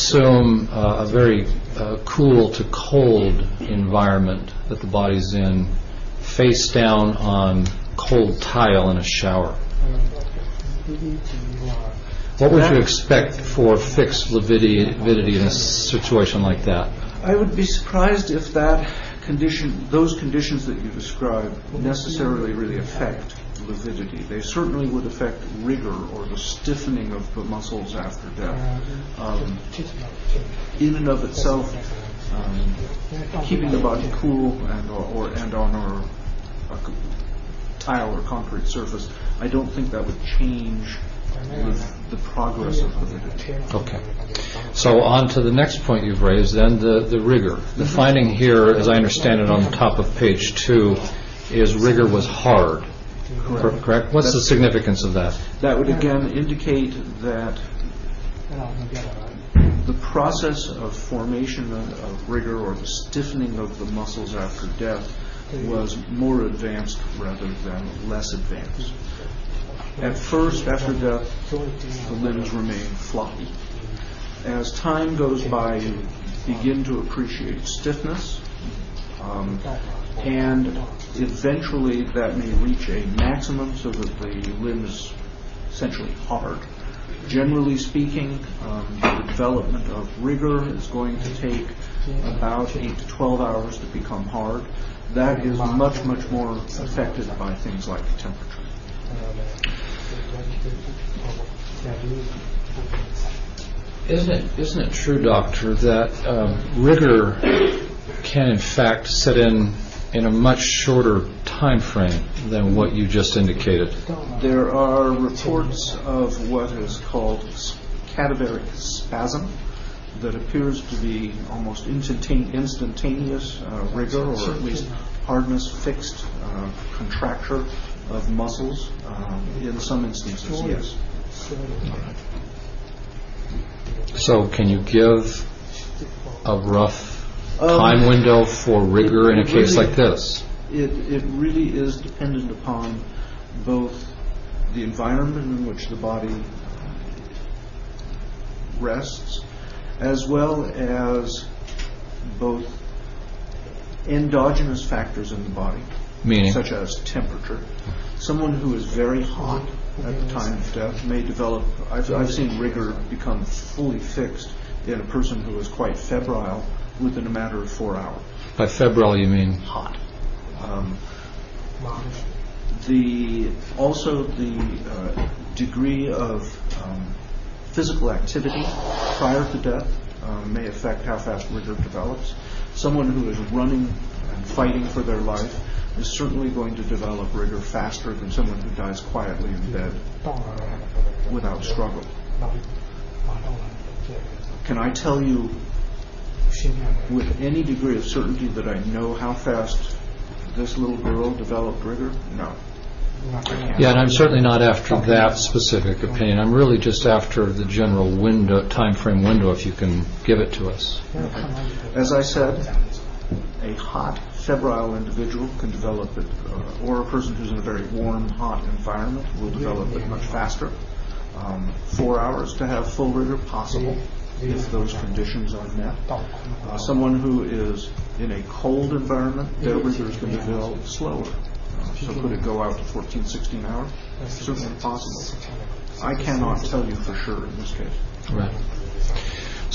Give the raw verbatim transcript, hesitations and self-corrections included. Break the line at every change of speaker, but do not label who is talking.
assume uh, a very uh, cool to cold environment that the body's in, face down on cold tile in a shower. What would you expect for fixed lividity in a situation like that?
I would be surprised if that condition, those conditions that you describe, necessarily really affect lividity. They certainly would affect rigor or the stiffening of the muscles after death. Um, in and of itself, um, keeping the body cool and or, or and on a, a tile or concrete surface, I don't think that would change with the progress of lividity.
Okay. So on to the next point you've raised, then, the, the rigor. The finding here, as I understand it on the top of page two, is rigor was hard.
Correct.
Correct? What's That's, the significance of that?
That would again indicate that the process of formation of rigor or the stiffening of the muscles after death was more advanced rather than less advanced. At first, after death, the limbs remain floppy. As time goes by, you begin to appreciate stiffness, um, and eventually that may reach a maximum so that the limb is essentially hard. Generally speaking, um, the development of rigor is going to take about eight to twelve hours to become hard. That is much, much more affected by things like temperature.
Isn't it, isn't it true, Doctor, that um, rigor can in fact set in in a much shorter time frame than what you just indicated?
There are reports of what is called cadaveric spasm that appears to be almost instantane- instantaneous uh, rigor, or at least hardness, fixed uh, contracture of muscles. Um, in some instances, yes.
So can you give a rough time um, window for rigor in a case
really,
like this?
It, it really is dependent upon both the environment in which the body rests, as well as both endogenous factors in the body,
meaning,
such as temperature. Someone who is very hot at the time of death may develop, I've, I've seen rigor become fully fixed in a person who is quite febrile within a matter of four hours.
By febrile you mean?
Hot. Um, the also the uh, degree of um, physical activity prior to death uh, may affect how fast rigor develops. Someone who is running and fighting for their life is certainly going to develop rigor faster than someone who dies quietly in bed without struggle. Can I tell you with any degree of certainty that I know how fast this little girl developed rigor? No.
Yeah, and I'm certainly not after that specific opinion. I'm really just after the general window, time frame window, if you can give it to us.
Okay. As I said, a hot, febrile individual can develop it, uh, or a person who's in a very warm, hot environment will develop it much faster. Um, four hours to have full rigor, possible, if those conditions are met. Uh, someone who is in a cold environment, their rigor is going to develop slower. Uh, so could it go out to fourteen, sixteen hours? Certainly possible. I cannot tell you for sure in this case.
Right.